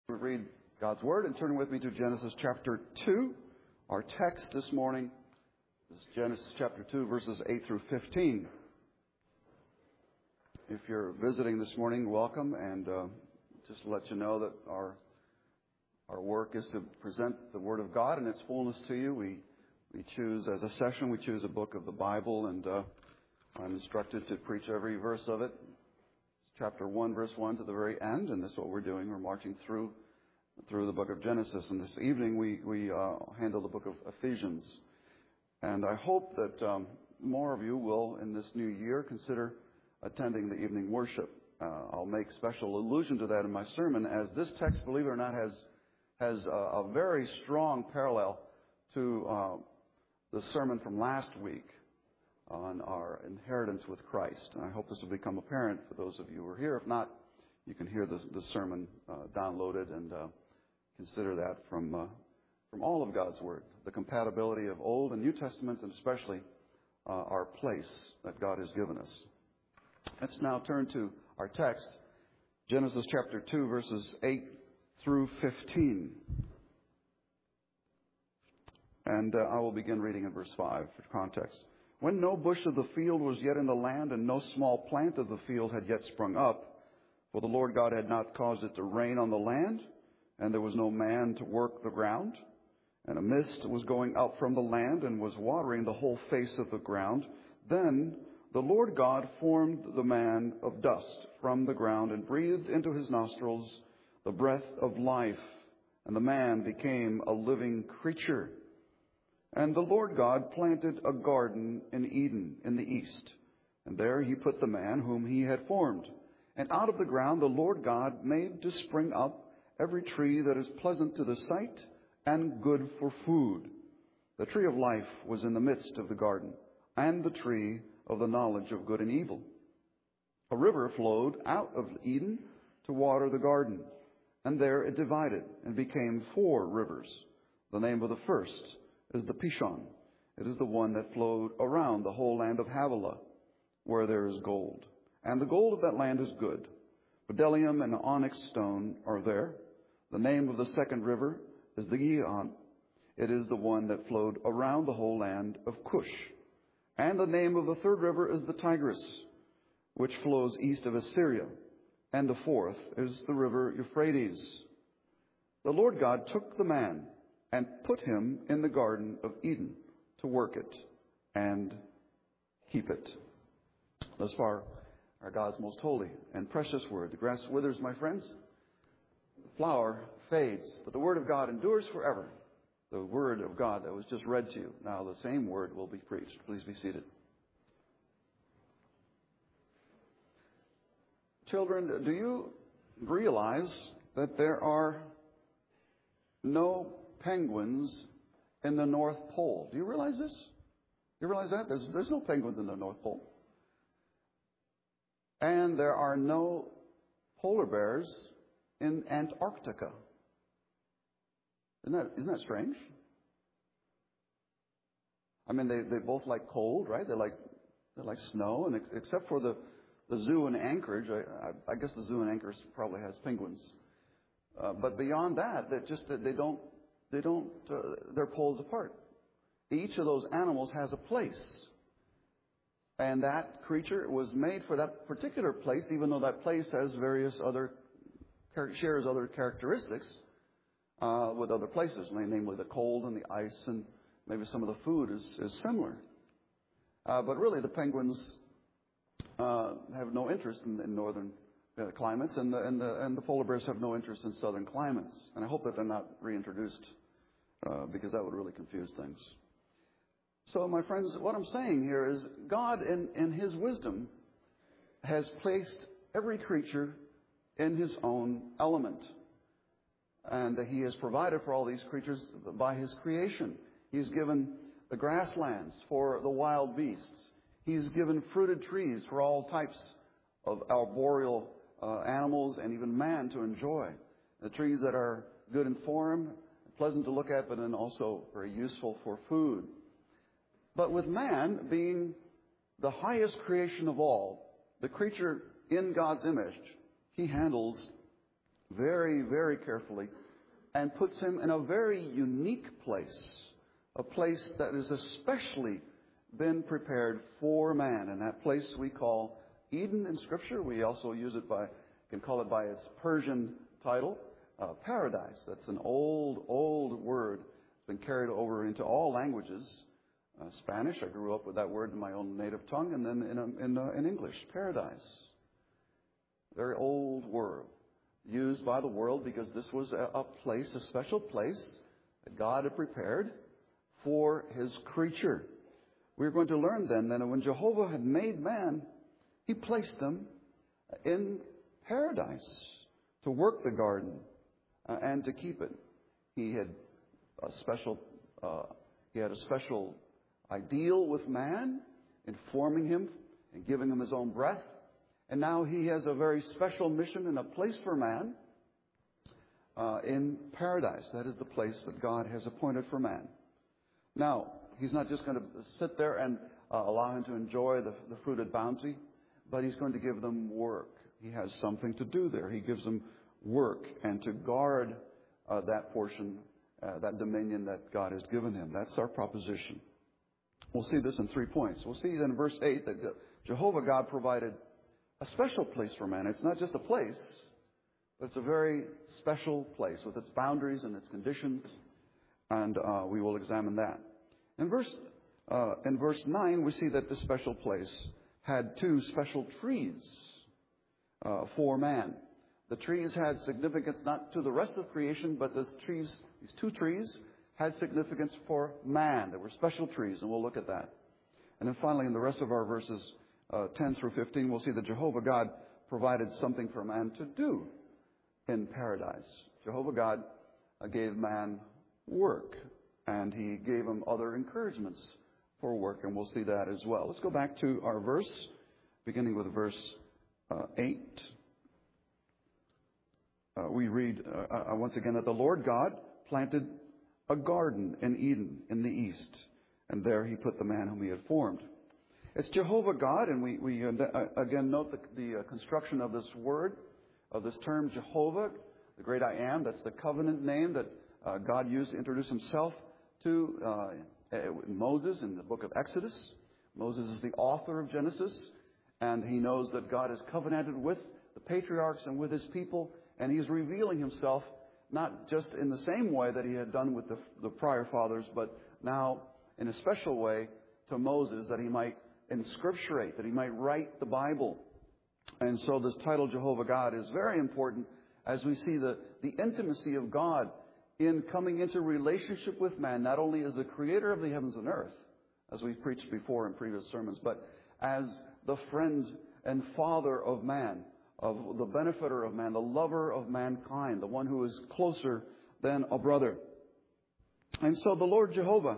We read God's Word and turn with me to Genesis chapter 2. Our text this morning is Genesis chapter 2, verses 8 through 15. If you're visiting this morning, welcome, and just to let you know that our work is to present the Word of God in its fullness to you. We choose, as a session, we choose a book of the Bible, and I'm instructed to preach every verse of it. Chapter 1, verse 1 to the very end, and that's what we're doing. We're marching through the book of Genesis, and this evening we handle the book of Ephesians. And I hope that more of you will, in this new year, consider attending the evening worship. I'll make special allusion to that in my sermon, as this text, believe it or not, has a very strong parallel to the sermon from last week on our inheritance with Christ. And I hope this will become apparent for those of you who are here. If not, you can hear the sermon downloaded and consider that from all of God's Word, the compatibility of Old and New Testaments, and especially our place that God has given us. Let's now turn to our text, Genesis chapter 2, verses 8 through 15. And I will begin reading in verse 5 for context. When no bush of the field was yet in the land, and no small plant of the field had yet sprung up, for the Lord God had not caused it to rain on the land, and there was no man to work the ground, and a mist was going out from the land and was watering the whole face of the ground, then the Lord God formed the man of dust from the ground and breathed into his nostrils the breath of life, and the man became a living creature. And the Lord God planted a garden in Eden in the east, and there he put the man whom he had formed. And out of the ground the Lord God made to spring up every tree that is pleasant to the sight and good for food. The tree of life was in the midst of the garden, and the tree of the knowledge of good and evil. A river flowed out of Eden to water the garden, and there it divided and became 4 rivers. The name of the first is the Pishon. It is the one that flowed around the whole land of Havilah, where there is gold. And the gold of that land is good. Bdellium and onyx stone are there. The name of the second river is the Gihon. It is the one that flowed around the whole land of Cush. And the name of the third river is the Tigris, which flows east of Assyria. And the fourth is the river Euphrates. The Lord God took the man and put him in the Garden of Eden to work it and keep it. Thus far, our God's most holy and precious word. The grass withers, my friends. The flower fades, but the word of God endures forever. The word of God that was just read to you. Now the same word will be preached. Please be seated. Children, do you realize that there are no penguins in the North Pole? Do you realize this? You realize that? There's no penguins in the North Pole. And there are no polar bears in Antarctica. Isn't that strange? I mean, they both like cold, right? They like snow, and except for the zoo in Anchorage, I guess the zoo in Anchorage probably has penguins. But beyond that, they're poles apart. Each of those animals has a place. And that creature was made for that particular place, even though that place has shares other characteristics with other places, namely the cold and the ice, and maybe some of the food is similar. But really, the penguins have no interest in northern climates, and the polar bears have no interest in southern climates. And I hope that they're not reintroduced, because that would really confuse things. So, my friends, what I'm saying here is God, in His wisdom, has placed every creature in His own element. And He has provided for all these creatures by His creation. He's given the grasslands for the wild beasts. He's given fruited trees for all types of arboreal animals and even man to enjoy. The trees that are good in form, pleasant to look at, but then also very useful for food. But with man being the highest creation of all, the creature in God's image, He handles very, very carefully, and puts him in a very unique place, a place that has especially been prepared for man. And that place we call Eden in Scripture. We also can call it by its Persian title, paradise. That's an old word. It's been carried over into all languages. Spanish, I grew up with that word in my own native tongue, and then in English, paradise. Very old word, used by the world because this was a place, a special place that God had prepared for His creature. We're going to learn then that when Jehovah had made man, He placed them in paradise to work the garden and to keep it. He had a special ideal with man in forming him and giving him his own breath. And now He has a very special mission and a place for man in paradise. That is the place that God has appointed for man. Now, He's not just going to sit there and allow him to enjoy the fruited bounty, but He's going to give them work. He has something to do there. He gives them work and to guard that portion, that dominion that God has given him. That's our proposition. We'll see this in 3 points. We'll see then in verse 8 that Jehovah God provided a special place for man. It's not just a place, but it's a very special place with its boundaries and its conditions, and we will examine that. In verse 9, we see that this special place had 2 special trees for man. The trees had significance not to the rest of creation, but these 2 trees had significance for man. They were special trees, and we'll look at that. And then finally, in the rest of our verses 10 through 15, we'll see that Jehovah God provided something for man to do in paradise. Jehovah God gave man work, and He gave him other encouragements for work, and we'll see that as well. Let's go back to our verse, beginning with verse 8. We read once again that the Lord God planted a garden in Eden in the east, and there He put the man whom He had formed. It's Jehovah God, and we again note the construction of this word, of this term Jehovah, the great I am. That's the covenant name that God used to introduce Himself to Moses in the book of Exodus. Moses is the author of Genesis, and he knows that God is covenanted with the patriarchs and with His people, and He's revealing Himself not just in the same way that He had done with the prior fathers, but now in a special way to Moses, that he might inscripturate, that he might write the Bible. And so this title, Jehovah God, is very important as we see the intimacy of God in coming into relationship with man, not only as the creator of the heavens and earth, as we've preached before in previous sermons, but as the friend and father of man, of the benefiter of man, the lover of mankind, the one who is closer than a brother. And so the Lord Jehovah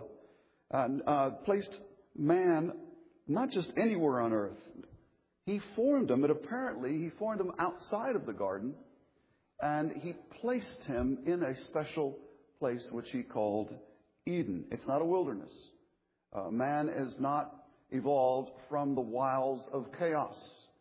placed man not just anywhere on earth. He formed him, but apparently He formed him outside of the garden, and He placed him in a special place which He called Eden. It's not a wilderness. Man is not evolved from the wiles of chaos.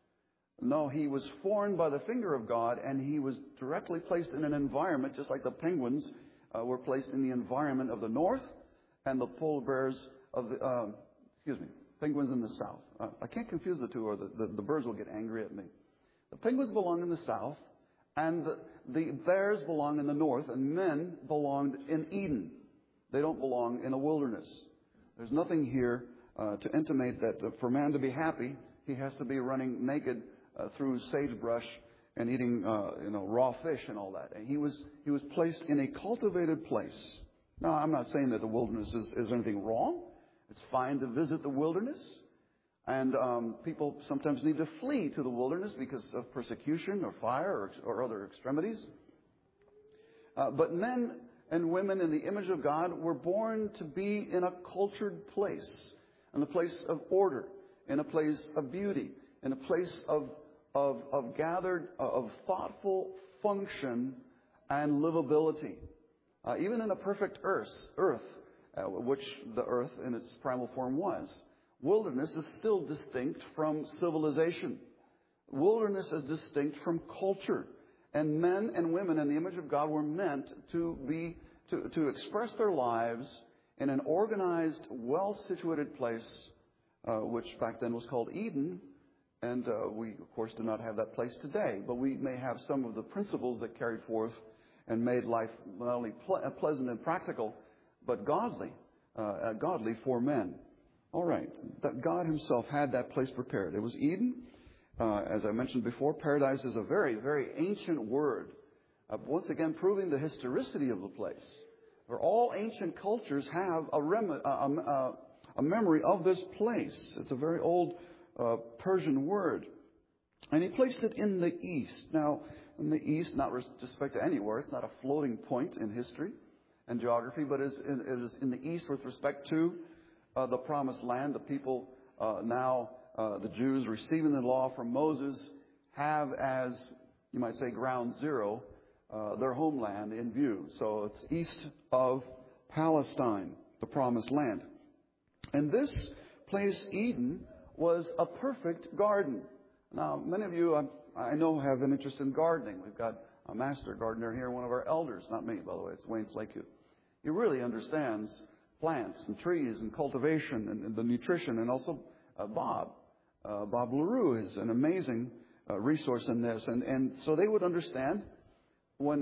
No, he was formed by the finger of God, and he was directly placed in an environment, just like the penguins were placed in the environment of the north, and the polar bears of the, penguins in the south. I can't confuse the two, or the birds will get angry at me. The penguins belong in the south, and the bears belong in the north, and men belonged in Eden. They don't belong in a wilderness. There's nothing here to intimate that for man to be happy, he has to be running naked through sagebrush and eating raw fish and all that. And he was placed in a cultivated place. Now, I'm not saying that the wilderness is anything wrong. It's fine to visit the wilderness. And people sometimes need to flee to the wilderness because of persecution or fire or other extremities. But men and women in the image of God were born to be in a cultured place, in a place of order, in a place of beauty, in a place of thoughtful function and livability. Even in a perfect earth, which the earth in its primal form was, wilderness is still distinct from civilization. Wilderness is distinct from culture. And men and women in the image of God were meant to express their lives in an organized, well-situated place, which back then was called Eden. And we, of course, do not have that place today. But we may have some of the principles that carried forth and made life not only pleasant and practical, but godly for men. All right. That God himself had that place prepared. It was Eden. As I mentioned before, paradise is a very, very ancient word. Once again, proving the historicity of the place. Where all ancient cultures have a memory of this place. It's a very old Persian word. And he placed it in the east. Now, in the east, not with respect to anywhere, it's not a floating point in history and geography, but it is in the east with respect to the promised land. The people now, the Jews receiving the law from Moses, have as, you might say, ground zero, their homeland in view. So it's east of Palestine, the promised land. And this place, Eden, was a perfect garden. Now, many of you, I know, have an interest in gardening. We've got a master gardener here, one of our elders. Not me, by the way. It's Wayne Slakehue. He really understands plants and trees and cultivation and the nutrition. And also Bob LaRue is an amazing resource in this. And so they would understand when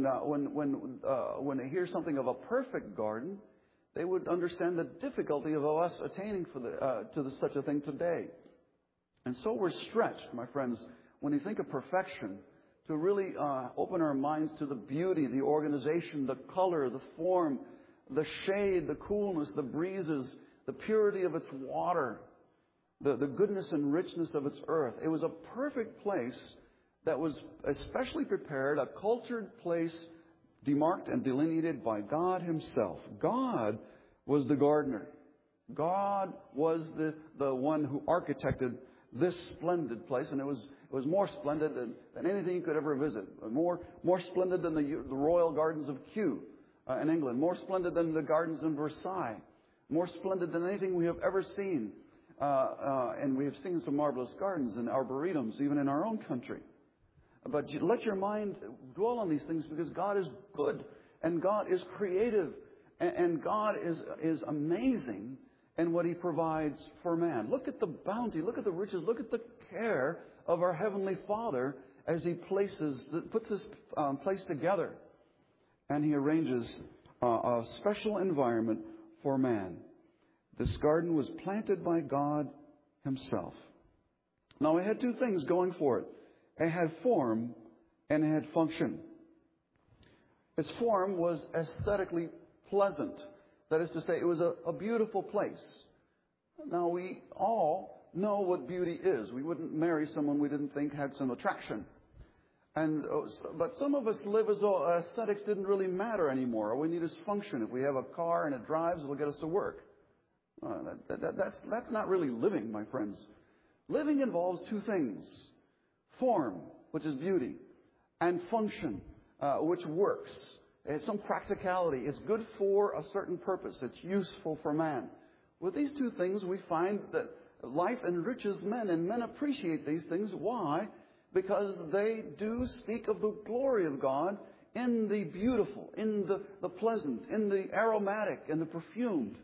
they hear something of a perfect garden, they would understand the difficulty of us attaining to such a thing today. And so we're stretched, my friends, when you think of perfection, to really open our minds to the beauty, the organization, the color, the form, the shade, the coolness, the breezes, the purity of its water, the goodness and richness of its earth. It was a perfect place that was especially prepared, a cultured place demarked and delineated by God himself. God was the gardener. God was the one who architected this splendid place, and it was more splendid than anything you could ever visit. More splendid than the royal gardens of Kew in England. More splendid than the gardens in Versailles. More splendid than anything we have ever seen. And we have seen some marvelous gardens and arboretums, even in our own country. But let your mind dwell on these things, because God is good, and God is creative, and God is amazing in what he provides for man. Look at the bounty, look at the riches, look at the care of our Heavenly Father as he puts this place together, and he arranges a special environment for man. This garden was planted by God himself. Now, it had two things going for it. It had form and it had function. Its form was aesthetically pleasant. That is to say, it was a beautiful place. Now, we all know what beauty is. We wouldn't marry someone we didn't think had some attraction. But some of us live as though aesthetics didn't really matter anymore. All we need is function. If we have a car and it drives, it'll get us to work. That's not really living, my friends. Living involves two things. Form, which is beauty, and function, which works. It's some practicality. It's good for a certain purpose. It's useful for man. With these two things, we find that life enriches men, and men appreciate these things. Why? Because they do speak of the glory of God in the beautiful, in the pleasant, in the aromatic, in the perfumed,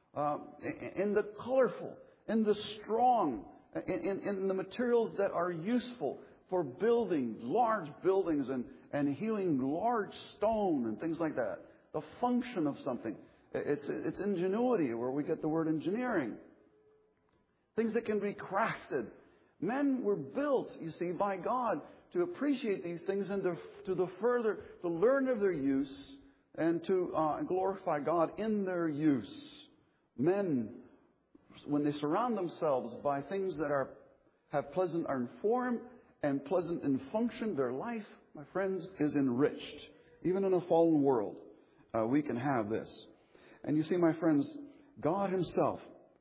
in the colorful, in the strong, in the materials that are useful for building large buildings and hewing large stone and things like that. The function of something. It's ingenuity, where we get the word engineering. Things that can be crafted. Men were built, you see, by God to appreciate these things and to learn of their use and to glorify God in their use. Men, when they surround themselves by things that have pleasant in form and pleasant in function, their life, my friends, is enriched. Even in a fallen world, we can have this. And you see, my friends, God Himself,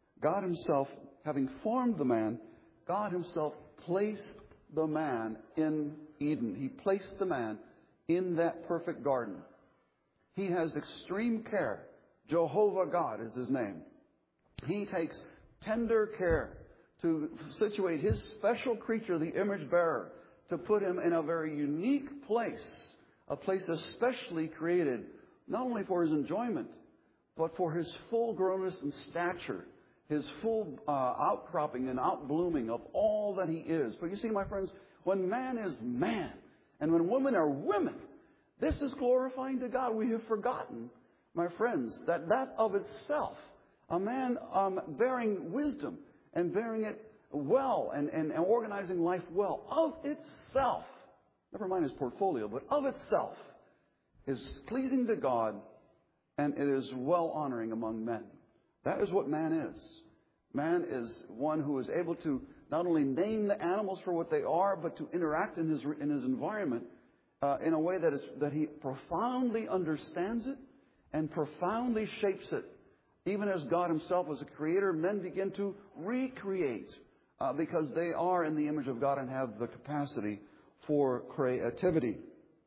having formed the man, God Himself placed the man in Eden. He placed the man in that perfect garden. He has extreme care. Jehovah God is His name. He takes tender care to situate His special creature, the image bearer, to put him in a very unique place, a place especially created not only for his enjoyment, but for his full grownness and stature, his full outcropping and outblooming of all that he is. But you see, my friends, when man is man and when women are women, this is glorifying to God. We have forgotten, my friends, that of itself, a man bearing wisdom and bearing it well and organizing life well, of itself, never mind his portfolio, but of itself, is pleasing to God, and it is well honoring among men. That is what man is. Man is one who is able to not only name the animals for what they are, but to interact in his environment in a way that he profoundly understands it and profoundly shapes it. Even as God himself was a creator, men begin to recreate because they are in the image of God and have the capacity for creativity.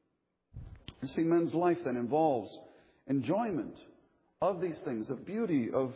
You see, men's life then involves enjoyment of these things, of beauty, of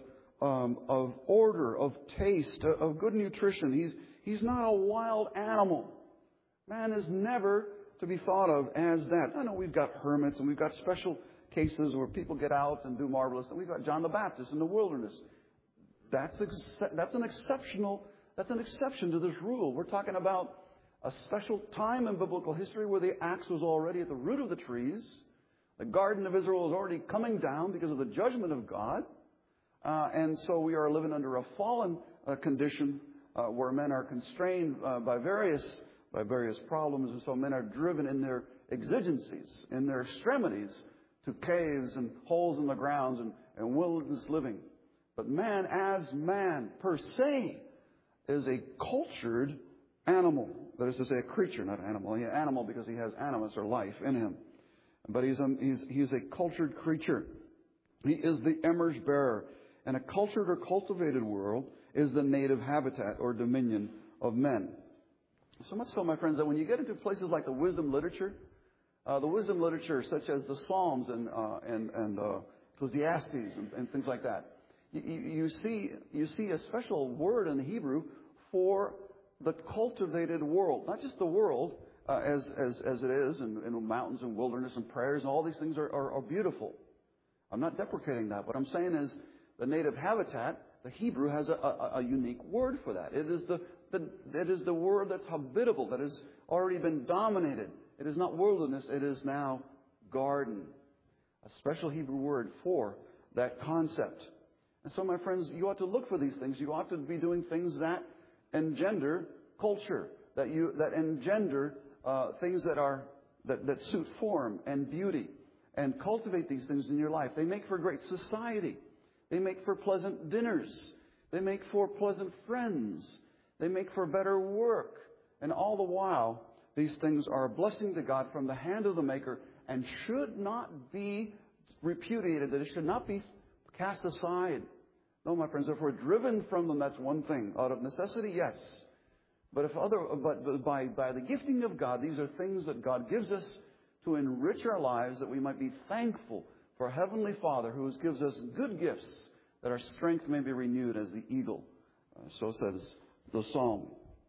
order, of taste, of good nutrition. He's not a wild animal. Man is never to be thought of as that. I know we've got hermits and we've got special cases where people get out and do marvelous. And we've got John the Baptist in the wilderness. That's an exception to this rule. We're talking about a special time in biblical history where the axe was already at the root of the trees. The garden of Israel is already coming down because of the judgment of God. And so we are living under a fallen condition where men are constrained by various problems. And so men are driven in their exigencies, in their extremities, to caves and holes in the grounds and wilderness living. But man as man per se is a cultured animal. That is to say, a creature, not an animal. He's an animal because he has animus or life in him. But he's a cultured creature. He is the image bearer. And a cultured or cultivated world is the native habitat or dominion of men. So much so, my friends, that when you get into places like the wisdom literature such as the Psalms and Ecclesiastes and things like that, you see a special word in the Hebrew for the cultivated world. Not just the world as it is in mountains and wilderness and prairies, and all these things are beautiful. I'm not deprecating that. What I'm saying is the native habitat, the Hebrew, has a unique word for that. It is the word that's habitable, that has already been dominated. It is not wilderness, it is now garden. A special Hebrew word for that concept. And so, my friends, you ought to look for these things. You ought to be doing things that engender culture, that engender things that suit form and beauty, and cultivate these things in your life. They make for great society. They make for pleasant dinners. They make for pleasant friends. They make for better work. And all the while, these things are a blessing to God from the hand of the Maker and should not be repudiated, that it should not be cast aside. No, my friends, if we're driven from them, that's one thing. Out of necessity, yes. But by the gifting of God, these are things that God gives us to enrich our lives, that we might be thankful for Heavenly Father who gives us good gifts, that our strength may be renewed as the eagle. So says the Psalm.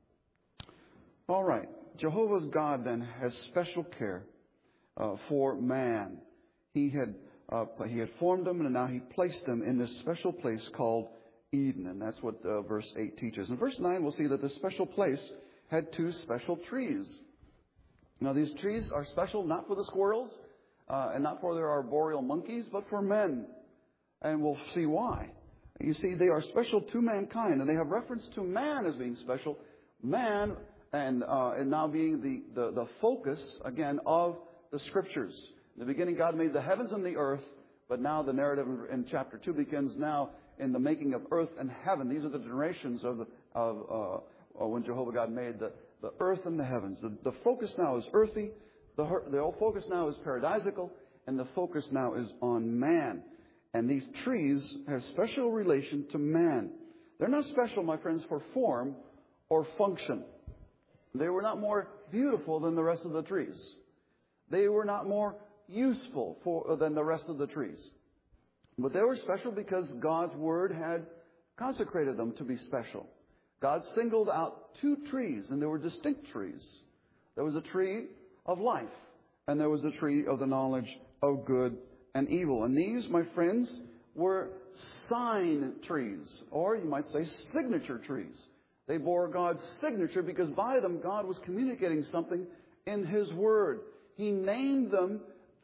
All right. Jehovah's God then has special care for man. He had formed him, and now he placed him in this special place called Eden. And that's what verse 8 teaches. In verse 9, we'll see that this special place had two special trees. Now, these trees are special not for the squirrels and not for their arboreal monkeys, but for men. And we'll see why. You see, they are special to mankind, and they have reference to man as being special. Man and now being the focus, again, of the Scriptures. In the beginning, God made the heavens and the earth, but now the narrative in chapter 2 begins now in the making of earth and heaven. These are the generations of when Jehovah God made the earth and the heavens. The focus now is earthy, the whole focus now is paradisical, and the focus now is on man. And these trees have special relation to man. They're not special, my friends, for form or function. They were not more beautiful than the rest of the trees. They were not more useful than the rest of the trees. But they were special because God's Word had consecrated them to be special. God singled out two trees, and they were distinct trees, There was a tree of life, and there was a tree of the knowledge of good and evil. And these, my friends, were sign trees, or you might say signature trees. They bore God's signature because by them God was communicating something in His Word. He named them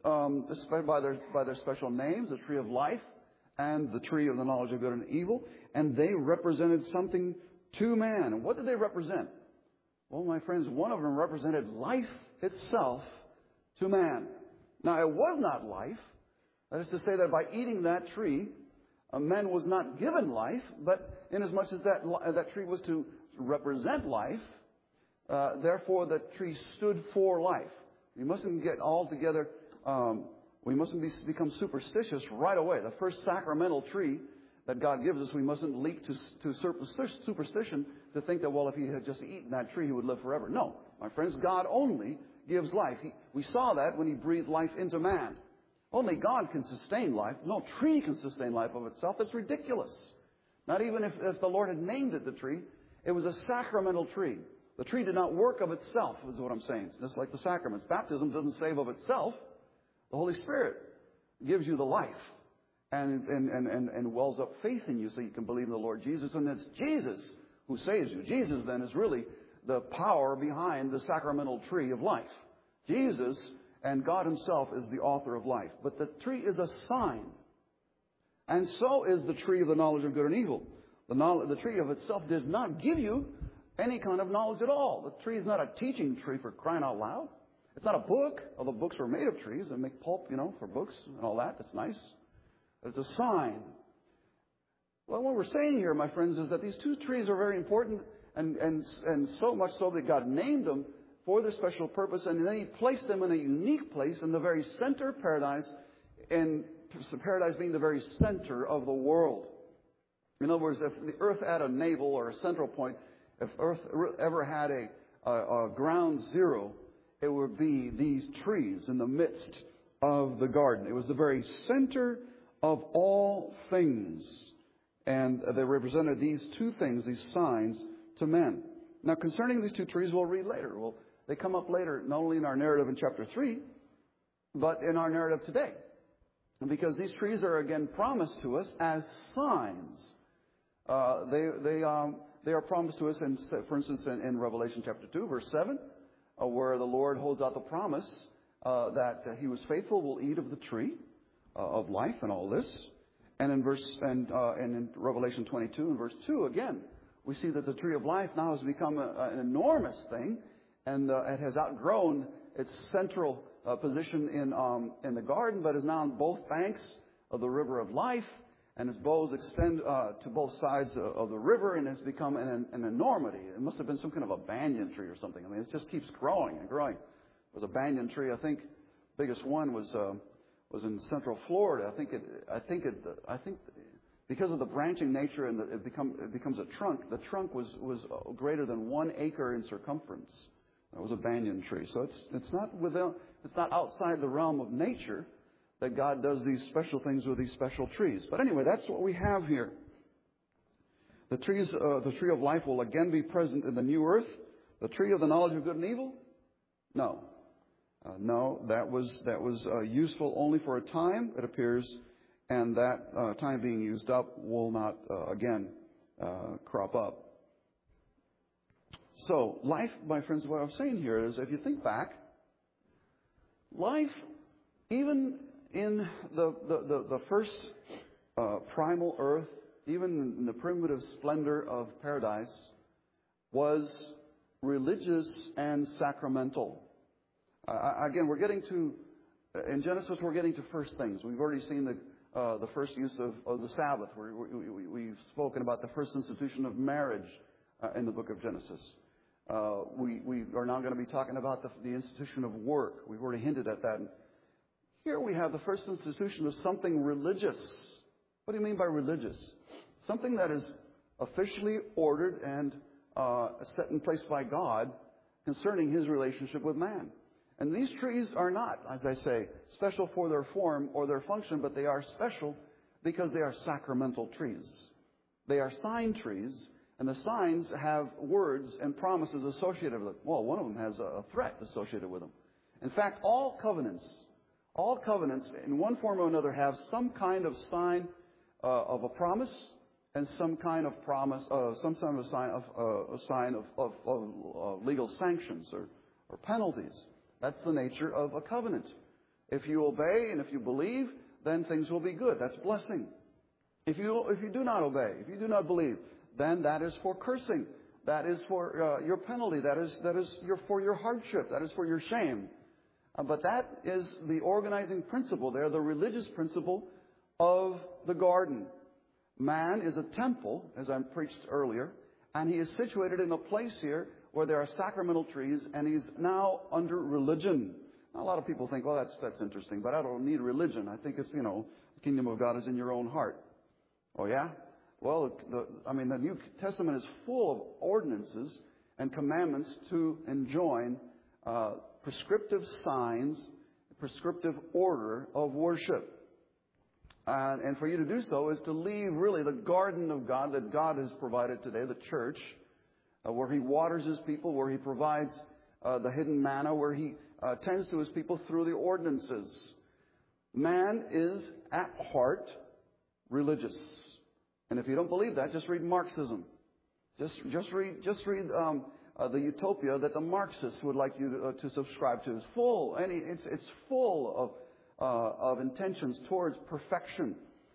by their special names, the tree of life and the tree of the knowledge of good and evil, and they represented something to man. And what did they represent? Well, my friends, one of them represented life itself to man. Now, it was not life. That is to say that by eating that tree, man was not given life, but inasmuch as that tree was to represent life, therefore the tree stood for life. We mustn't get all together, we mustn't become superstitious right away. The first sacramental tree that God gives us, we mustn't leap to superstition to think that, well, if he had just eaten that tree, he would live forever. No, my friends, God only gives life. We saw that when he breathed life into man. Only God can sustain life. No tree can sustain life of itself. That's ridiculous. Not even if the Lord had named it the tree. It was a sacramental tree. The tree did not work of itself, is what I'm saying. It's just like the sacraments. Baptism doesn't save of itself. The Holy Spirit gives you the life and wells up faith in you so you can believe in the Lord Jesus. And it's Jesus who saves you. Jesus, then, is really the power behind the sacramental tree of life. Jesus and God himself is the author of life. But the tree is a sign. And so is the tree of the knowledge of good and evil. The tree of itself does not give you any kind of knowledge at all. The tree is not a teaching tree, for crying out loud. It's not a book, although books were made of trees and make pulp, for books and all that. That's nice. But it's a sign. Well, what we're saying here, my friends, is that these two trees are very important, and so much so that God named them for their special purpose, and then he placed them in a unique place in the very center of paradise, and paradise being the very center of the world. In other words, if the earth had a navel or a central point, if earth ever had a ground zero, it would be these trees in the midst of the garden. It was the very center of all things. And they represented these two things, these signs, to men. Now, concerning these two trees, we'll read later. Well, they come up later, not only in our narrative in chapter 3, but in our narrative today. Because these trees are again promised to us as signs. They are promised to us, for instance, in Revelation chapter 2, verse 7, where the Lord holds out the promise that he was faithful, will eat of the tree of life and all this. And in Revelation 22 and verse 2, again, we see that the tree of life now has become an enormous thing, and it has outgrown its central position in the garden, but is now on both banks of the river of life, and its boughs extend to both sides of the river, and has become an enormity. It must have been some kind of a banyan tree or something. I mean, it just keeps growing and growing. There was a banyan tree. I think the biggest one was in Central Florida. I think because of the branching nature and it becomes a trunk. The trunk was greater than 1 acre in circumference. That was a banyan tree. So it's not outside the realm of nature that God does these special things with these special trees. But anyway, that's what we have here. The tree of life will again be present in the new earth. The tree of the knowledge of good and evil? No. No, that was useful only for a time, it appears, and that time being used up will not again crop up. So, life, my friends, what I'm saying here is, if you think back, life, even in the first primal earth, even in the primitive splendor of paradise, was religious and sacramental. Again, in Genesis, we're getting to first things. We've already seen the first use of the Sabbath. We've spoken about the first institution of marriage in the book of Genesis. We are now going to be talking about the institution of work. We've already hinted at that. Here we have the first institution of something religious. What do you mean by religious? Something that is officially ordered and set in place by God concerning his relationship with man. And these trees are not, as I say, special for their form or their function, but they are special because they are sacramental trees. They are sign trees, And the signs have words and promises associated with them. Well, one of them has a threat associated with them. In fact, all covenants in one form or another have some kind of sign of a promise and some kind of promise, some kind of sign of legal sanctions or penalties. That's the nature of a covenant. If you obey and if you believe, then things will be good. That's blessing. If you do not obey, if you do not believe, then that is for cursing. That is for your penalty. That is for your hardship. That is for your shame. But that is the organizing principle there, the religious principle of the garden. Man is a temple, as I preached earlier, and he is situated in a place here where there are sacramental trees, and he's now under religion. Now, a lot of people think, well, that's interesting, but I don't need religion. I think it's, the kingdom of God is in your own heart. Oh, yeah? Well, the New Testament is full of ordinances and commandments to enjoin prescriptive signs, prescriptive order of worship. And for you to do so is to leave really the garden of God that God has provided today, the church, where He waters His people, where He provides the hidden manna, where He tends to His people through the ordinances. Man is at heart religious. And if you don't believe that, just read Marxism. Just read the utopia that the Marxists would like you to subscribe to. It's full of intentions towards perfection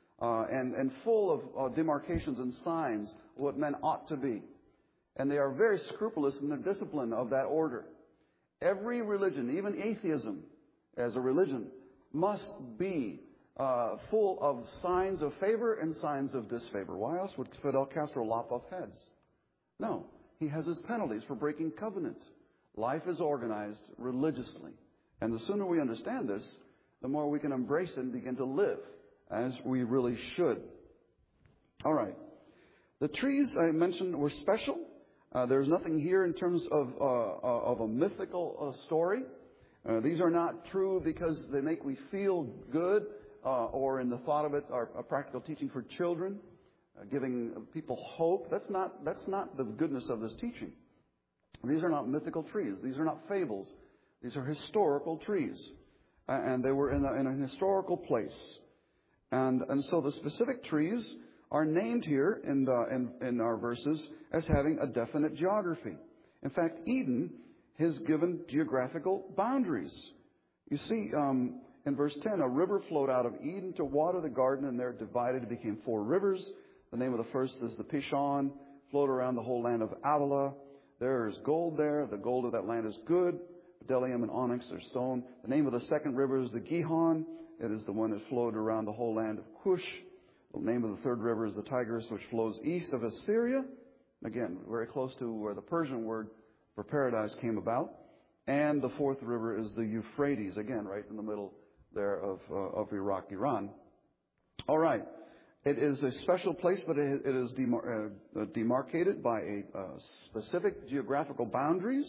and full of demarcations and signs of what men ought to be. And they are very scrupulous in the discipline of that order. Every religion, even atheism as a religion, must be full of signs of favor and signs of disfavor. Why else would Fidel Castro lop off heads? No. He has his penalties for breaking covenant. Life is organized religiously. And the sooner we understand this, the more we can embrace it and begin to live as we really should. All right. The trees I mentioned were special. There's nothing here in terms of a mythical story. These are not true because they make me feel good or in the thought of it are a practical teaching for children, giving people hope. That's not the goodness of this teaching. These are not mythical trees. These are not fables. These are historical trees. And they were in a historical place. And so the specific trees are named here in our verses as having a definite geography. In fact, Eden has given geographical boundaries. You see, in verse 10, a river flowed out of Eden to water the garden, and there it divided. It became 4 rivers. The name of the first is the Pishon, flowed around the whole land of Adullam. There is gold there. The gold of that land is good. Bdellium and onyx are stone. The name of the second river is the Gihon. It is the one that flowed around the whole land of Cush. The name of the third river is the Tigris, which flows east of Assyria. Again, very close to where the Persian word for paradise came about. And the fourth river is the Euphrates, again, right in the middle there of Iraq, Iran. All right. It is a special place, but it is demarcated by a specific geographical boundaries.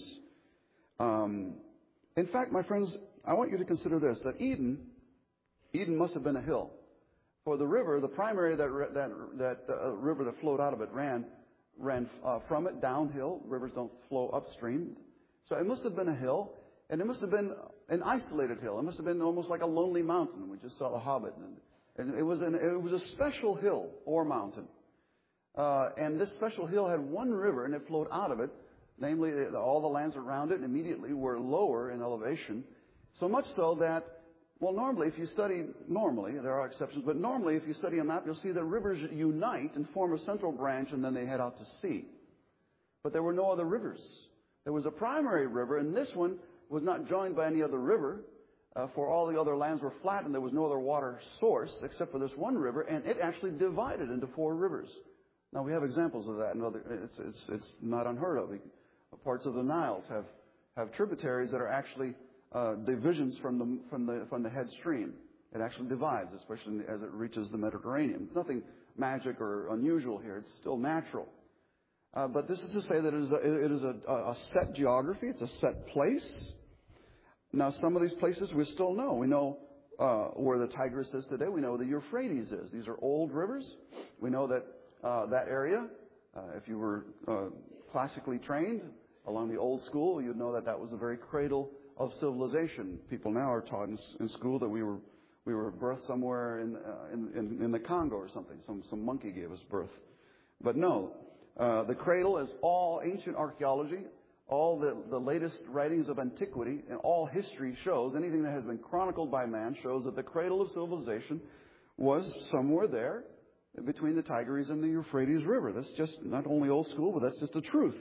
In fact, my friends, I want you to consider this, that Eden must have been a hill. For the river, the primary river that flowed out of it ran from it downhill. Rivers don't flow upstream. So it must have been a hill, and it must have been an isolated hill. It must have been almost like a lonely mountain. We just saw The Hobbit. And it was a special hill or mountain. And this special hill had one river, and it flowed out of it. Namely, all the lands around it immediately were lower in elevation. So much so that, well, normally, there are exceptions, but normally if you study a map, you'll see that rivers unite and form a central branch, and then they head out to sea. But there were no other rivers. There was a primary river, and this one was not joined by any other river, for all the other lands were flat, and there was no other water source except for this one river, and it actually divided into 4 rivers. Now, we have examples of that. It's not unheard of. Parts of the Niles have tributaries that are actually divisions from the head stream. It actually divides, especially as it reaches the Mediterranean. Nothing magic or unusual here. It's still natural. But this is to say that it is a set geography. It's a set place. Now, some of these places we still know. We know where the Tigris is today. We know where the Euphrates is. These are old rivers. We know that that area If you were classically trained along the old school, you'd know that that was the very cradle of civilization. People now are taught in school that we were birthed somewhere in the Congo or something. Some monkey gave us birth. But no, the cradle is all ancient archaeology, all the latest writings of antiquity, and all history shows, anything that has been chronicled by man shows that the cradle of civilization was somewhere there between the Tigris and the Euphrates River. That's just not only old school, but that's just the truth.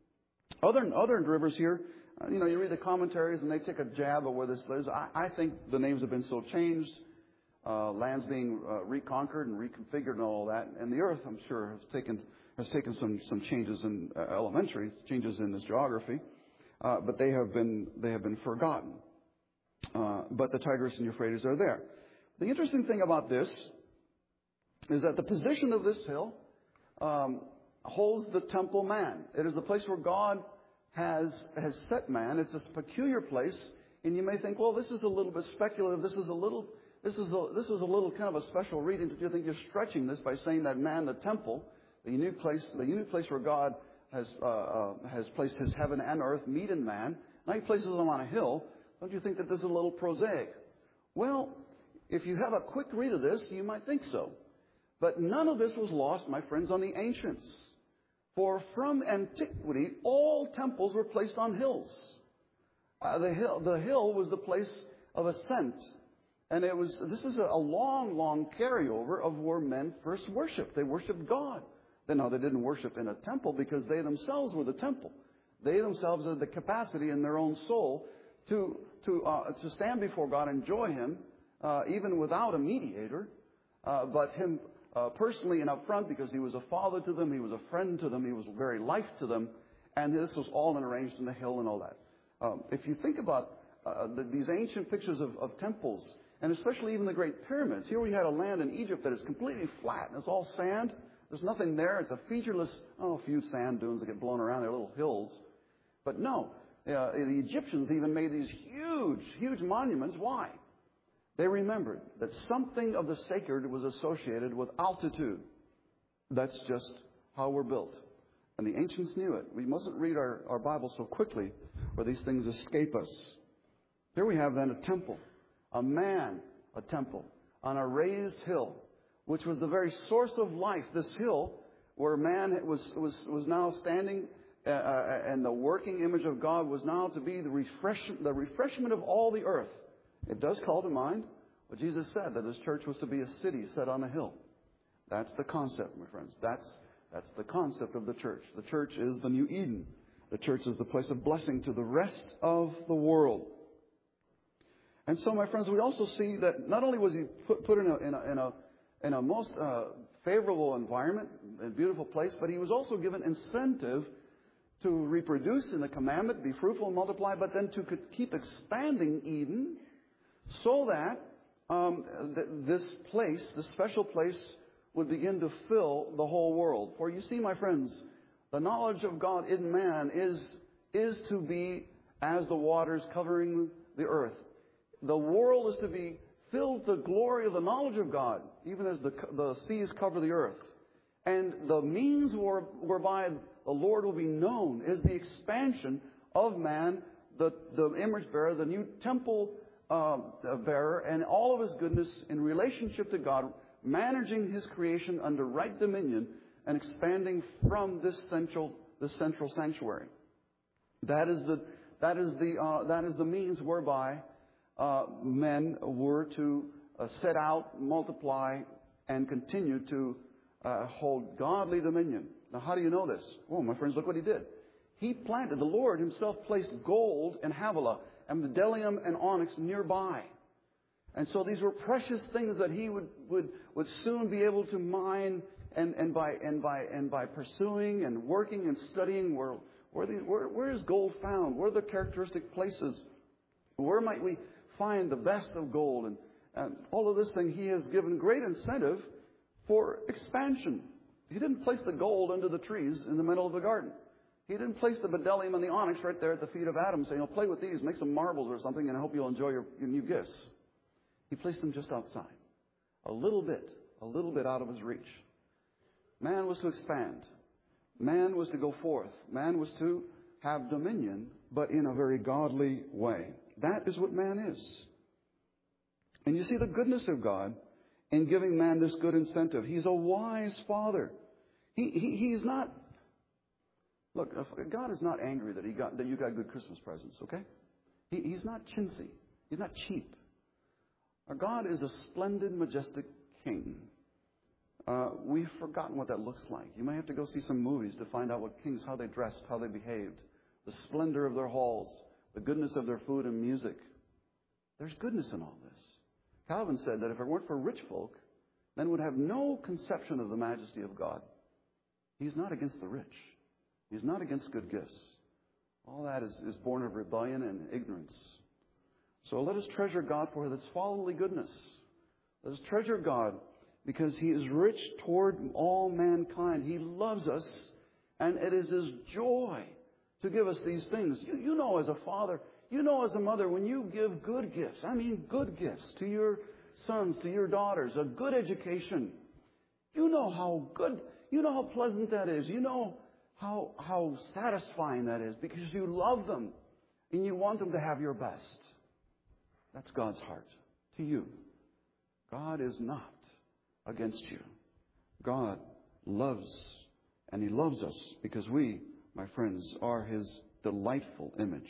Other rivers here, you read the commentaries and they take a jab at where this is. I think the names have been so changed, lands being reconquered and reconfigured and all that, and the earth, I'm sure, has taken some changes in elementary changes in this geography, but they have been forgotten. But the Tigris and Euphrates are there. The interesting thing about this is that the position of this hill holds the temple man. It is the place where God has set man. It's a peculiar place, and you may think, well, this is a little bit speculative. This is a little kind of a special reading. Do you think you're stretching this by saying that man, the temple, the unique place where God has placed His heaven and earth meet in man? Now He places them on a hill. Don't you think that this is a little prosaic? Well, if you have a quick read of this, you might think so. But none of this was lost, my friends, on the ancients. For from antiquity, all temples were placed on hills. The hill was the place of ascent. And this is a long, long carryover of where men first worshipped. They worshipped God. They didn't worship in a temple because they themselves were the temple. They themselves had the capacity in their own soul to stand before God and enjoy Him, even without a mediator, but Him personally and up front, because He was a father to them, He was a friend to them, He was very life to them, and this was all arranged in the hill and all that. If you think about these ancient pictures of temples, and especially even the Great Pyramids, here we had a land in Egypt that is completely flat, and it's all sand. There's nothing there. It's a featureless, a few sand dunes that get blown around. They're little hills. But no, the Egyptians even made these huge, huge monuments. Why? They remembered that something of the sacred was associated with altitude. That's just how we're built. And the ancients knew it. We mustn't read our Bible so quickly where these things escape us. Here we have then a temple. A temple on a raised hill, which was the very source of life. This hill where man was now standing and the working image of God was now to be the refreshment of all the earth. It does call to mind what Jesus said, that His church was to be a city set on a hill. That's the concept, my friends. That's the concept of the church. The church is the new Eden. The church is the place of blessing to the rest of the world. And so, my friends, we also see that not only was He put in a most favorable environment, a beautiful place, but He was also given incentive to reproduce in the commandment, be fruitful and multiply, but then to keep expanding Eden, so that this special place, would begin to fill the whole world. For you see, my friends, the knowledge of God in man is to be as the waters covering the earth. The world is to be filled with the glory of the knowledge of God, even as the seas cover the earth. And the means whereby the Lord will be known is the expansion of man, the image bearer, the new temple bearer, and all of his goodness in relationship to God, managing His creation under right dominion and expanding from this central sanctuary. That is the means whereby men were to set out, multiply, and continue to hold godly dominion. Now, how do you know this? Oh, my friends, look what He did. The Lord Himself placed gold and Havilah and bdellium and onyx nearby. And so these were precious things that He would soon be able to mine, and by pursuing and working and studying where is gold found? Where are the characteristic places? Where might we find the best of gold? And all of this thing, He has given great incentive for expansion. He didn't place the gold under the trees in the middle of the garden. He didn't place the bdellium and the onyx right there at the feet of Adam, saying, play with these, make some marbles or something, and I hope you'll enjoy your new gifts. He placed them just outside, a little bit out of his reach. Man was to expand. Man was to go forth. Man was to have dominion, but in a very godly way. That is what man is. And you see the goodness of God in giving man this good incentive. He's a wise father. He's not... Look, God is not angry that you got good Christmas presents, okay? He's not chintzy. He's not cheap. Our God is a splendid, majestic king. We've forgotten what that looks like. You may have to go see some movies to find out what kings, how they dressed, how they behaved, the splendor of their halls, the goodness of their food and music. There's goodness in all this. Calvin said that if it weren't for rich folk, men would have no conception of the majesty of God. He's not against the rich. He's not against good gifts. All that is born of rebellion and ignorance. So let us treasure God for His fatherly goodness. Let us treasure God because He is rich toward all mankind. He loves us, and it is His joy to give us these things. You know as a father, you know as a mother, when you give good gifts, I mean good gifts to your sons, to your daughters, a good education, you know how good, you know how pleasant that is. You know how satisfying that is because you love them and you want them to have your best. That's God's heart to you. God is not against you. God loves, and He loves us because we, my friends, are His delightful image.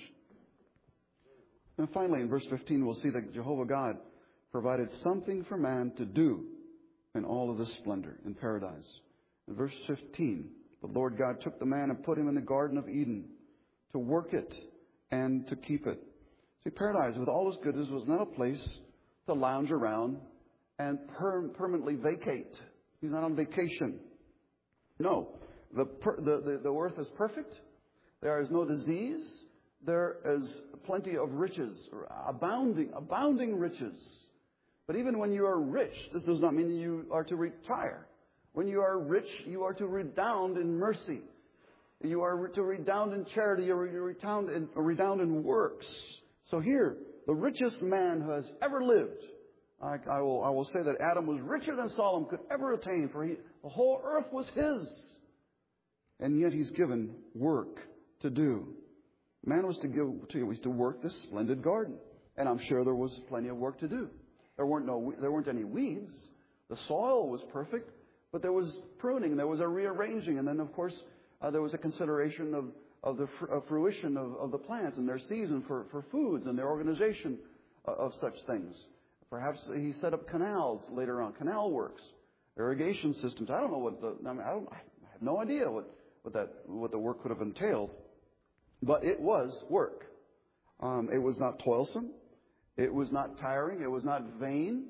And finally, in verse 15, we'll see that Jehovah God provided something for man to do in all of this splendor in paradise. In verse 15, the Lord God took the man and put him in the Garden of Eden to work it and to keep it. See, paradise, with all its goodness, was not a place to lounge around and permanently vacate. He's not on vacation. No. The earth is perfect. There is no disease. There is plenty of riches, abounding riches. But even when you are rich, this does not mean you are to retire. When you are rich, you are to redound in mercy. You are to redound in charity. You are to redound in works. So here, the richest man who has ever lived, I will say that Adam was richer than Solomon could ever attain, for the whole earth was his. And yet he's given work to do. Man was to work this splendid garden. And I'm sure there was plenty of work to do. There weren't any weeds. The soil was perfect, but there was pruning, there was a rearranging, and then of course there was a consideration of the fruition of the plants and their season for foods and their organization of such things. Perhaps he set up canals later on, canal works, irrigation systems. I don't know I have no idea what the work could have entailed, but it was work. It was not toilsome. It was not tiring. It was not vain.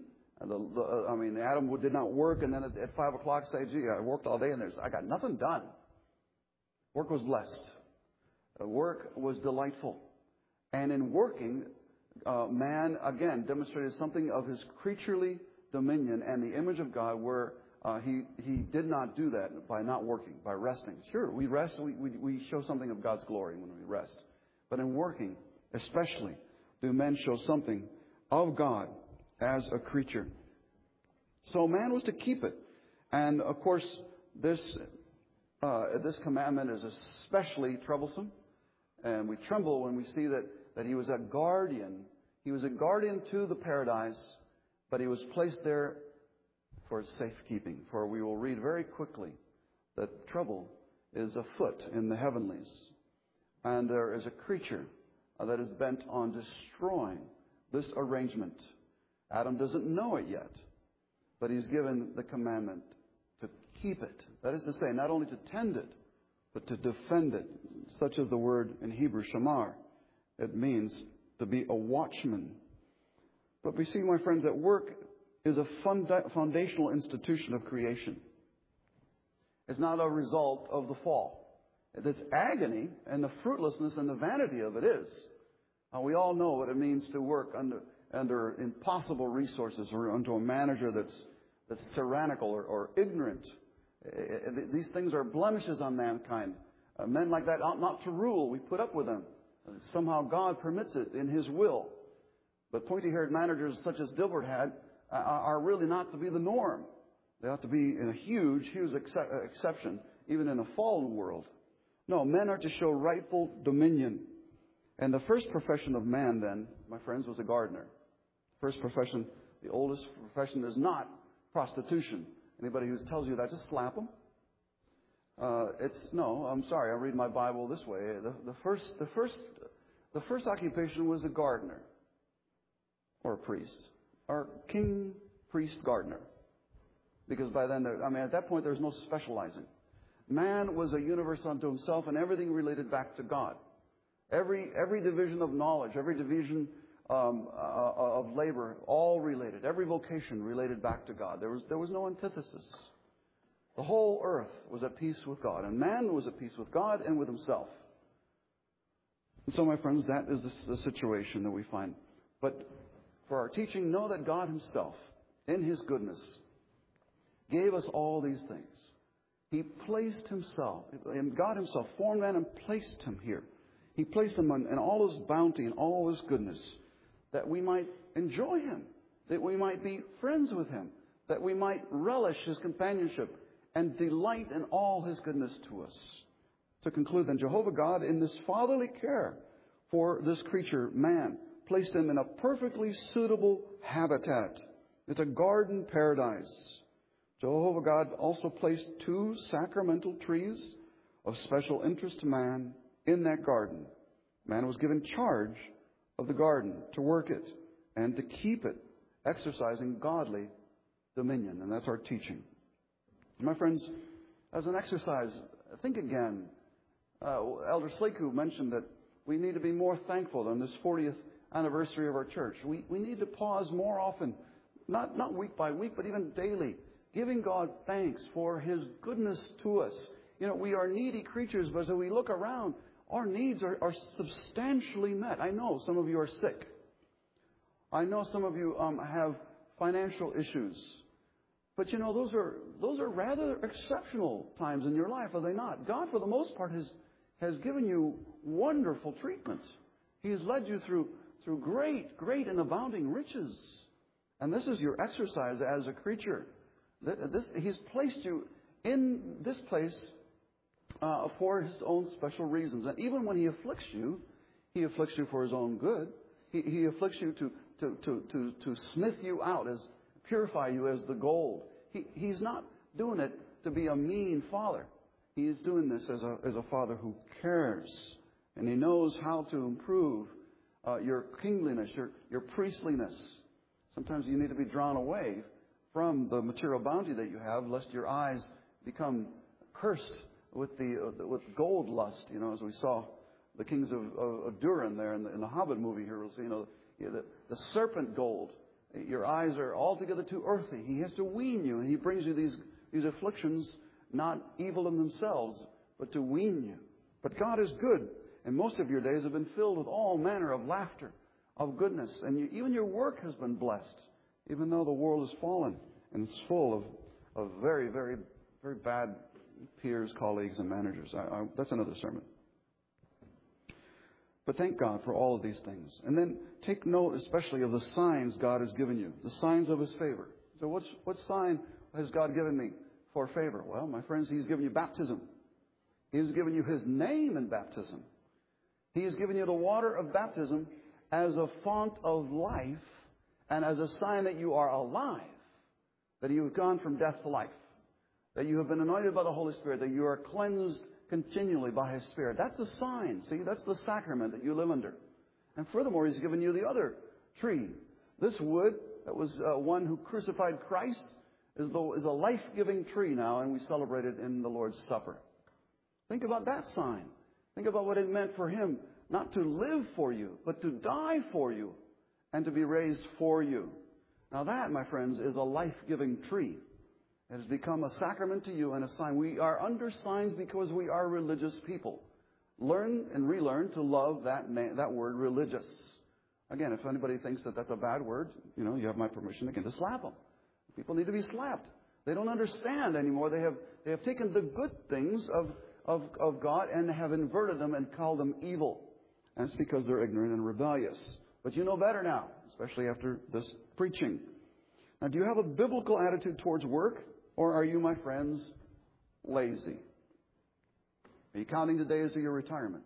Adam did not work and then at 5 o'clock say, gee, I worked all day and I got nothing done. Work was blessed. Work was delightful. And in working, man, again, demonstrated something of his creaturely dominion and the image of God where he did not do that by not working, by resting. Sure, we rest, we show something of God's glory when we rest. But in working, especially, do men show something of God as a creature. So man was to keep it. And of course, this commandment is especially troublesome. And we tremble when we see that he was a guardian. He was a guardian to the paradise, but he was placed there for its safekeeping. For we will read very quickly that trouble is afoot in the heavenlies. And there is a creature that is bent on destroying this arrangement. Adam doesn't know it yet, but he's given the commandment to keep it. That is to say, not only to tend it, but to defend it. Such as the word in Hebrew, shamar. It means to be a watchman. But we see, my friends, that work is a foundational institution of creation. It's not a result of the fall. This agony and the fruitlessness and the vanity of it is. We all know what it means to work under impossible resources or under a manager that's tyrannical or ignorant. These things are blemishes on mankind. Men like that ought not to rule. We put up with them. Somehow God permits it in His will. But pointy-haired managers such as Dilbert had are really not to be the norm. They ought to be a huge exception even in a fallen world. No, men are to show rightful dominion. And the first profession of man then, my friends, was a gardener. First profession, the oldest profession, is not prostitution. Anybody who tells you that, just slap them. No, I'm sorry, I read my Bible this way. The first occupation was a gardener or a priest, or king, priest, gardener. Because by then, at that point, there was no specializing. Man was a universe unto himself, and everything related back to God. Every division of knowledge, every division of labor, all related. Every vocation related back to God. There was no antithesis. The whole earth was at peace with God, and man was at peace with God and with himself. And so, my friends, that is the situation that we find. But for our teaching, know that God himself, in his goodness, gave us all these things. He placed himself, and God himself formed man and placed him here. He placed him in all his bounty and all his goodness, that we might enjoy him, that we might be friends with him, that we might relish his companionship and delight in all his goodness to us. To conclude, then, Jehovah God, in this fatherly care for this creature, man, placed him in a perfectly suitable habitat. It's a garden paradise. Jehovah God also placed 2 sacramental trees of special interest to man in that garden. Man was given charge of the garden, to work it and to keep it, exercising godly dominion. And that's our teaching. My friends, as an exercise, think again. Elder Slaku mentioned that we need to be more thankful on this 40th anniversary of our church. We need to pause more often, not week by week, but even daily, giving God thanks for his goodness to us. We are needy creatures, but as we look around, our needs are substantially met. I know some of you are sick. I know some of you have financial issues. But those are rather exceptional times in your life, are they not? God, for the most part, has given you wonderful treatment. He has led you through great and abounding riches. And this is your exercise as a creature. He's placed you in this place for his own special reasons. And even when he afflicts you for his own good. He afflicts you to smith you out, purify you as the gold. He's not doing it to be a mean father. He is doing this as a father who cares. And he knows how to improve your kingliness, your priestliness. Sometimes you need to be drawn away from the material bounty that you have, lest your eyes become cursed with gold lust. As we saw the kings of Durin there in the Hobbit movie here. We'll see, the serpent gold. Your eyes are altogether too earthy. He has to wean you, and he brings you these afflictions, not evil in themselves, but to wean you. But God is good, and most of your days have been filled with all manner of laughter, of goodness, and even your work has been blessed, even though the world is fallen and it's full of very, very, very bad peers, colleagues, and managers. That's another sermon. But thank God for all of these things. And then take note especially of the signs God has given you, the signs of his favor. So what sign has God given me for favor? Well, my friends, he's given you baptism. He has given you his name in baptism. He has given you the water of baptism as a font of life and as a sign that you are alive, that you have gone from death to life, that you have been anointed by the Holy Spirit, that you are cleansed continually by his Spirit. That's a sign. See, that's the sacrament that you live under. And furthermore, he's given you the other tree. This wood that was one who crucified Christ is a life-giving tree now, and we celebrate it in the Lord's Supper. Think about that sign. Think about what it meant for him, not to live for you, but to die for you and to be raised for you. Now that, my friends, is a life-giving tree. It has become a sacrament to you and a sign. We are under signs because we are religious people. Learn and relearn to love that word, religious. Again, if anybody thinks that that's a bad word, you have my permission again to slap them. People need to be slapped. They don't understand anymore. They have taken the good things of God and have inverted them and called them evil. And it's because they're ignorant and rebellious. But you know better now, especially after this preaching. Now, do you have a biblical attitude towards work? Or are you, my friends, lazy? Are you counting the days of your retirement?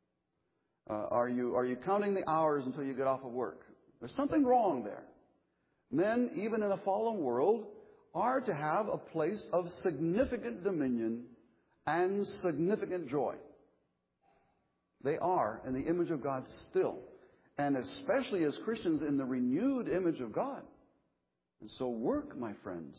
Are you counting the hours until you get off of work? There's something wrong there. Men, even in a fallen world, are to have a place of significant dominion and significant joy. They are in the image of God still. And especially as Christians in the renewed image of God. And so work, my friends,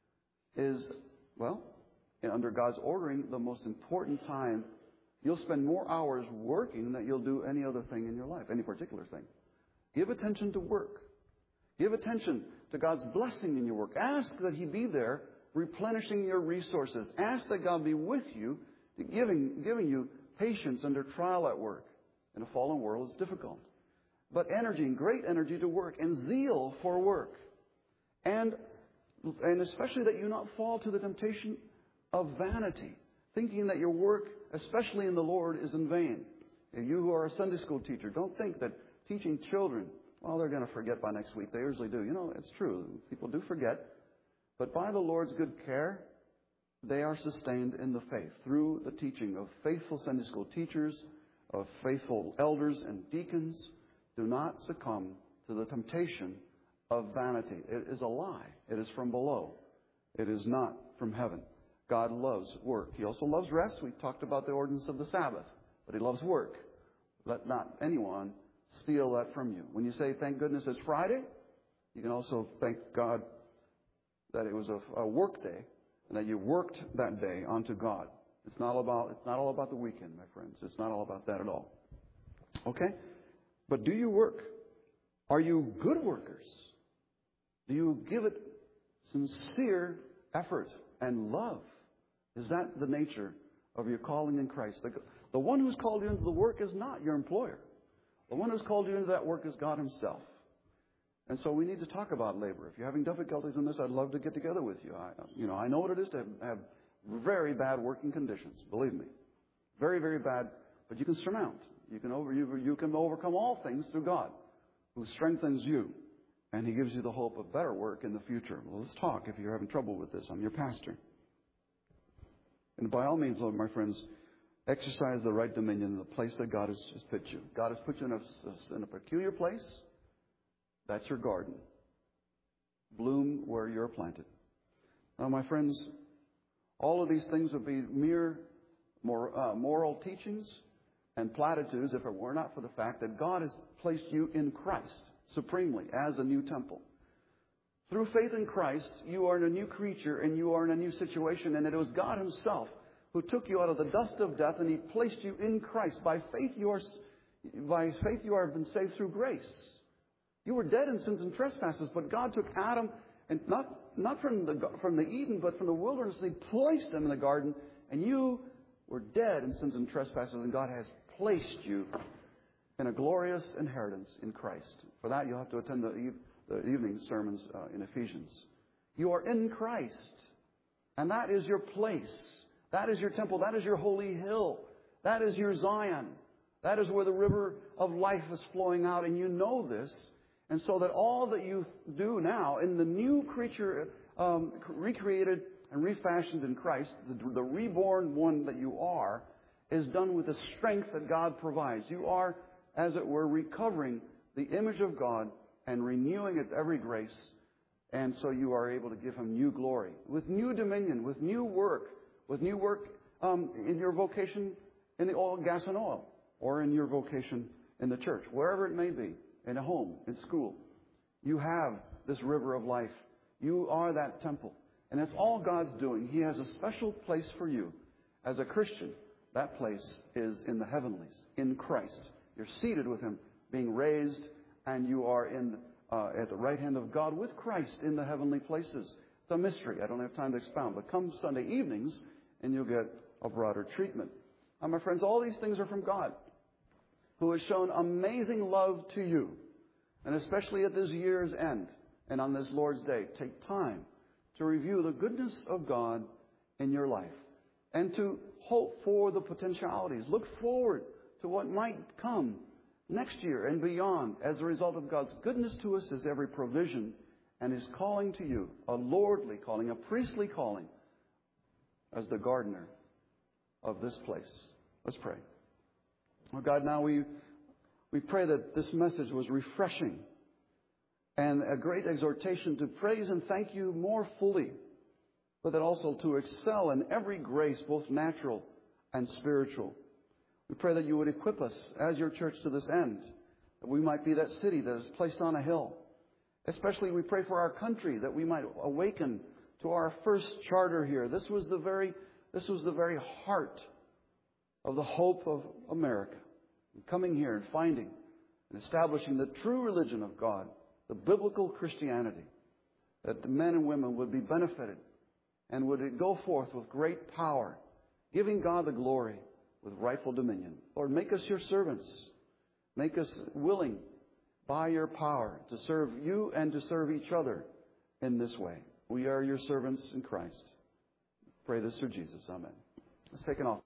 is, well, under God's ordering, the most important time. You'll spend more hours working than you'll do any other thing in your life, any particular thing. Give attention to work. Give attention to God's blessing in your work. Ask that He be there replenishing your resources. Ask that God be with you, giving you patience under trial at work. In a fallen world, it's difficult. But energy, and great energy to work, and zeal for work. And especially that you not fall to the temptation of vanity, thinking that your work, especially in the Lord, is in vain. And you who are a Sunday school teacher, don't think that teaching children, well, they're going to forget by next week. They usually do. You know, it's true. People do forget. But by the Lord's good care, they are sustained in the faith through the teaching of faithful Sunday school teachers, of faithful elders and deacons. Do not succumb to the temptation of vanity. It is a lie. It is from below. It is not from heaven. God loves work. He also loves rest. We talked about the ordinance of the Sabbath. But He loves work. Let not anyone steal that from you. When you say, thank goodness it's Friday, you can also thank God that it was a work day and that you worked that day unto God. It's not all about the weekend, my friends. It's not all about that at all. Okay? But do you work? Are you good workers? Do you give it sincere effort and love? Is that the nature of your calling in Christ? The one who's called you into the work is not your employer. The one who's called you into that work is God Himself. And so we need to talk about labor. If you're having difficulties in this, I'd love to get together with you. I know what it is to have very bad working conditions. Believe me, very, very bad. But you can surmount. You can overcome all things through God, who strengthens you, and He gives you the hope of better work in the future. Well, let's talk. If you're having trouble with this, I'm your pastor. And by all means, Lord, my friends, exercise the right dominion in the place that God has put you. God has put you in a peculiar place. That's your garden. Bloom where you're planted. Now, my friends, all of these things would be mere moral teachings and platitudes if it were not for the fact that God has placed you in Christ supremely as a new temple. Through faith in Christ, you are a new creature and you are in a new situation. And it was God Himself who took you out of the dust of death and He placed you in Christ. By faith you have been saved through grace. You were dead in sins and trespasses, but God took Adam, and not from the Eden, but from the wilderness, and He placed him in the garden. And you were dead in sins and trespasses, and God has placed you in a glorious inheritance in Christ. For that, you'll have to attend the evening sermons in Ephesians. You are in Christ, and that is your place. That is your temple. That is your holy hill. That is your Zion. That is where the river of life is flowing out, and you know this. And so that all that you do now in the new creature, recreated and refashioned in Christ, the reborn one that you are, is done with the strength that God provides. You are, as it were, recovering the image of God and renewing its every grace. And so you are able to give Him new glory, with new dominion, with new work in your vocation in the oil, gas, and oil, or in your vocation in the church, wherever it may be. In a home, in school. You have this river of life. You are that temple. And it's all God's doing. He has a special place for you. As a Christian, that place is in the heavenlies, in Christ. You're seated with Him, being raised, and you are at the right hand of God with Christ in the heavenly places. It's a mystery. I don't have time to expound. But come Sunday evenings, and you'll get a broader treatment. Now, my friends, all these things are from God, who has shown amazing love to you. And especially at this year's end and on this Lord's Day, take time to review the goodness of God in your life and to hope for the potentialities. Look forward to what might come next year and beyond as a result of God's goodness to us is every provision and His calling to you, a lordly calling, a priestly calling as the gardener of this place. Let's pray. Oh God, now we pray that this message was refreshing and a great exhortation to praise and thank you more fully, but that also to excel in every grace, both natural and spiritual. We pray that you would equip us as your church to this end, that we might be that city that is placed on a hill. Especially we pray for our country, that we might awaken to our first charter here. This was the very heart of the hope of America. Coming here and finding and establishing the true religion of God, the biblical Christianity, that the men and women would be benefited and would go forth with great power, giving God the glory with rightful dominion. Lord, make us your servants. Make us willing by your power to serve you and to serve each other in this way. We are your servants in Christ. Pray this through Jesus. Amen. Let's take an offering.